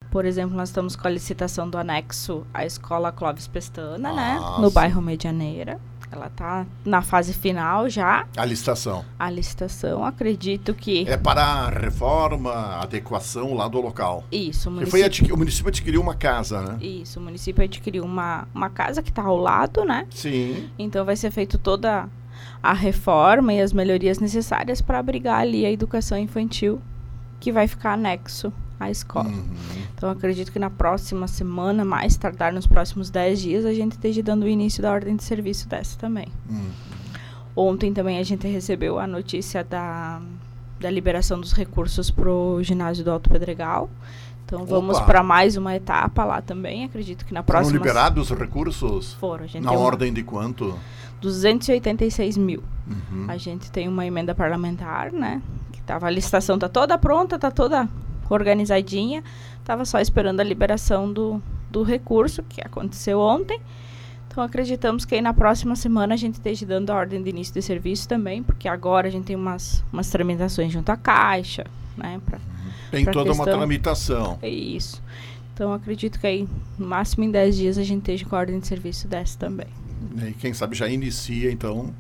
Por exemplo, nós estamos com a licitação do anexo à Escola Clóvis Pestana, né? Ah, No sim. bairro Medianeira. Ela está na fase final já. A licitação. A licitação, acredito que... É para a reforma, adequação lá do local. Isso, o O município adquiriu uma casa, né? Isso, o município adquiriu uma casa que está ao lado, né? Sim. Então vai ser feita toda a reforma e as melhorias necessárias para abrigar ali a educação infantil, que vai ficar anexo à escola. Uhum. Então acredito que na próxima semana, mais tardar nos próximos 10 dias, a gente esteja dando o início da ordem de serviço dessa também. Uhum. Ontem também a gente recebeu a notícia da liberação dos recursos para o ginásio do Alto Pedregal. Então vamos para mais uma etapa lá também. Acredito que na próxima... Foram liberados os recursos? Foram. A gente na ordem de quanto? 286 mil. Uhum. A gente tem uma emenda parlamentar, né? Que tava, a licitação está toda pronta, está toda organizadinha. Estava só esperando a liberação do recurso, que aconteceu ontem. Então, acreditamos que aí na próxima semana a gente esteja dando a ordem de início de serviço também, porque agora a gente tem umas tramitações junto à Caixa, né? Tem toda uma tramitação. Isso. Então, acredito que aí, no máximo em 10 dias, a gente esteja com a ordem de serviço dessa também. E quem sabe já inicia, então,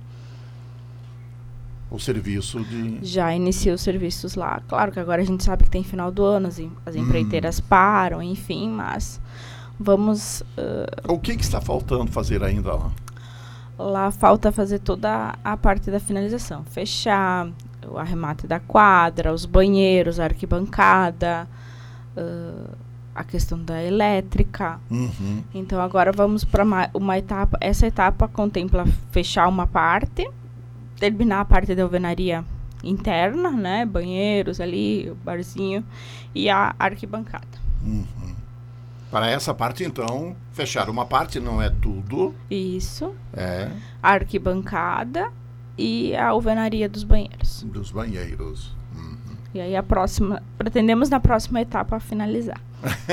o serviço de... Já inicia os serviços lá. Claro que agora a gente sabe que tem final do ano, as empreiteiras param, enfim, mas vamos... O que está faltando fazer ainda lá? Lá falta fazer toda a parte da finalização. Fechar o arremate da quadra, os banheiros, a arquibancada, a questão da elétrica. Uhum. Então agora vamos para uma etapa. Essa etapa contempla fechar uma parte, terminar a parte da alvenaria interna, né? Banheiros ali, o barzinho e a arquibancada. Uhum. Para essa parte, então, fechar uma parte, não é tudo. Isso. É. A arquibancada e a alvenaria dos banheiros. Dos banheiros. Uhum. E aí pretendemos na próxima etapa finalizar.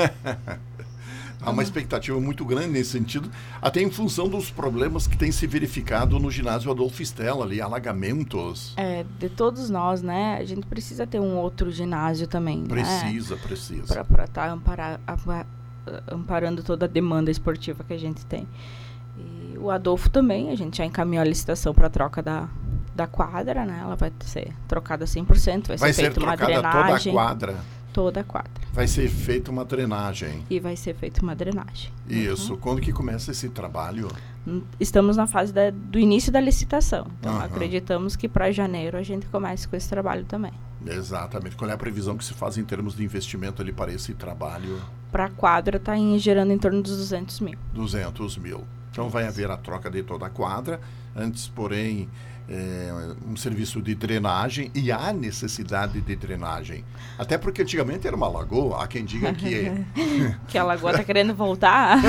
Há uma expectativa muito grande nesse sentido, até em função dos problemas que têm se verificado no ginásio Adolfo Stella, ali, alagamentos. De todos nós, né? A gente precisa ter um outro ginásio também, Precisa. Para estar amparando toda a demanda esportiva que a gente tem. E o Adolfo também, a gente já encaminhou a licitação para a troca da quadra, né? Ela vai ser trocada 100%, vai ser feita uma drenagem. Toda a quadra. Vai ser feita uma drenagem. E vai ser feita uma drenagem. Isso. Uhum. Quando que começa esse trabalho? Estamos na fase do início da licitação. Então, acreditamos que para janeiro a gente comece com esse trabalho também. Exatamente. Qual é a previsão que se faz em termos de investimento ali para esse trabalho? Para a quadra está gerando em torno dos 200 mil. 200 mil. Então vai haver a troca de toda a quadra. Antes, porém, um serviço de drenagem, e há necessidade de drenagem. Até porque antigamente era uma lagoa, há quem diga que... que a lagoa está querendo voltar.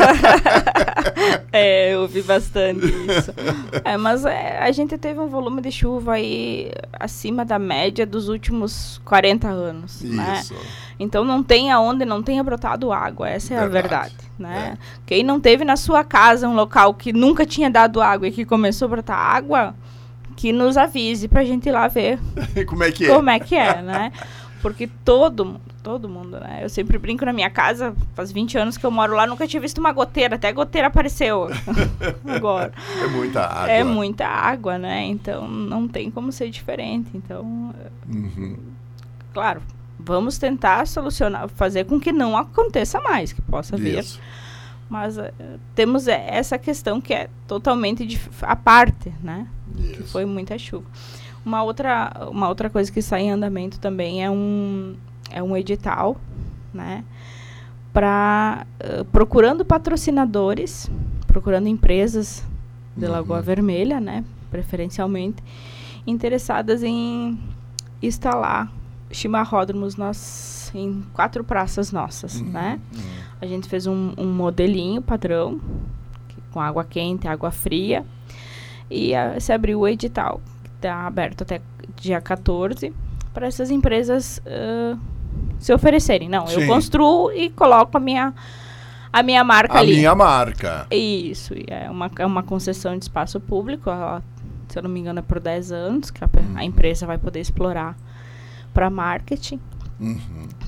Eu vi bastante isso. Mas a gente teve um volume de chuva aí acima da média dos últimos 40 anos. Isso. Né? Então não tem aonde não tenha brotado água, essa é a verdade. Né? Quem não teve na sua casa um local que nunca tinha dado água e que começou a brotar água, que nos avise pra gente ir lá ver como é que é, né? Porque todo mundo, né? Eu sempre brinco na minha casa, faz 20 anos que eu moro lá, nunca tinha visto uma goteira, até a goteira apareceu agora. É muita água. É muita água, né? Então não tem como ser diferente. Então, claro, vamos tentar solucionar, fazer com que não aconteça mais, que possa vir. Mas temos essa questão que é totalmente à parte, né? Que foi muita chuva. Uma outra coisa que está em andamento também é um edital, né? Procurando patrocinadores, procurando empresas de Lagoa Vermelha, né? Preferencialmente, interessadas em instalar chimarródromos em 4 praças nossas, né? A gente fez um modelinho padrão, com água quente, água fria, e se abriu o edital, que está aberto até dia 14, para essas empresas se oferecerem. Não, sim, eu construo e coloco a minha marca ali. A minha marca. Isso, é uma concessão de espaço público, se eu não me engano é por 10 anos, que a empresa vai poder explorar para marketing.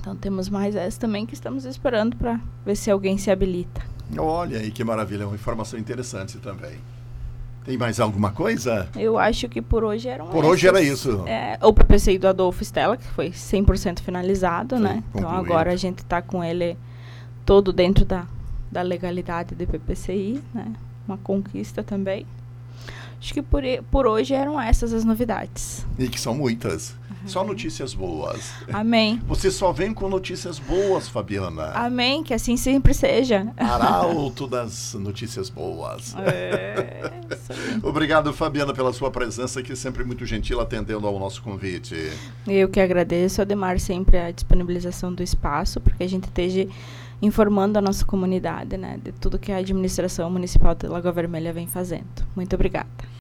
Então temos mais essa também que estamos esperando para ver se alguém se habilita. Olha aí que maravilha, uma informação interessante também. Tem mais alguma coisa? Eu acho que por hoje eram Por hoje era isso. O PPCI do Adolfo Stella, que foi 100% finalizado, Sim, né? Então concluído. agora a gente está com ele todo dentro da legalidade do PPCI, né? Uma conquista também. Acho que por hoje eram essas as novidades. E que são muitas. Só notícias boas. Amém. Você só vem com notícias boas, Fabiana. Amém, que assim sempre seja. Arauto das notícias boas. Isso aí. Obrigado, Fabiana, pela sua presença, que é sempre muito gentil atendendo ao nosso convite. Eu que agradeço, Ademar, sempre a disponibilização do espaço, porque a gente esteja informando a nossa comunidade, né, de tudo que a administração municipal de Lagoa Vermelha vem fazendo. Muito obrigada.